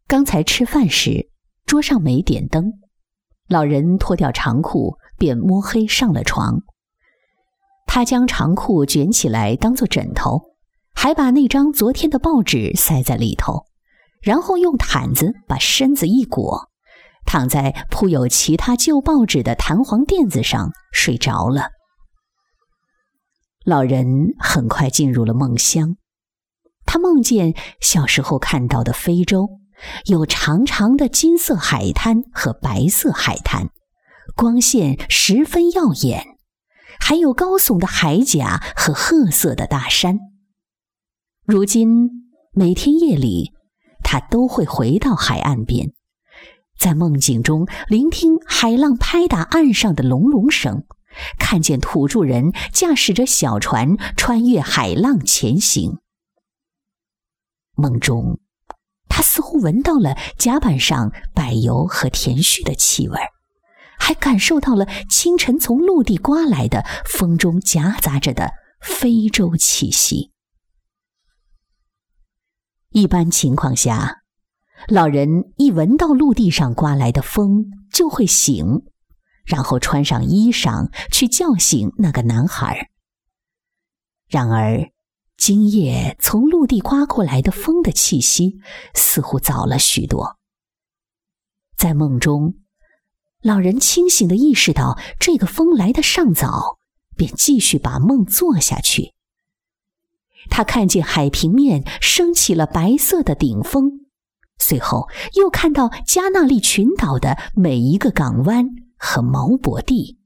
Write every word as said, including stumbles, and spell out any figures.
刚才吃饭时，桌上没点灯，老人脱掉长裤，便摸黑上了床。他将长裤卷起来当作枕头，还把那张昨天的报纸塞在里头，然后用毯子把身子一裹，躺在铺有其他旧报纸的弹簧垫子上睡着了。老人很快进入了梦乡，他梦见小时候看到的非洲，有长长的金色海滩和白色海滩，光线十分耀眼，还有高耸的海甲和褐色的大山。如今每天夜里，他都会回到海岸边，在梦境中聆听海浪拍打岸上的隆隆声，看见土著人驾驶着小船穿越海浪前行。梦中他似乎闻到了甲板上柏油和田絮的气味，还感受到了清晨从陆地刮来的风中夹杂着的非洲气息。一般情况下，老人一闻到陆地上刮来的风就会醒，然后穿上衣裳去叫醒那个男孩。然而今夜从陆地刮过来的风的气息似乎早了许多。在梦中，老人清醒地意识到这个风来得尚早，便继续把梦做下去。他看见海平面升起了白色的顶峰，随后又看到加那利群岛的每一个港湾和锚泊地。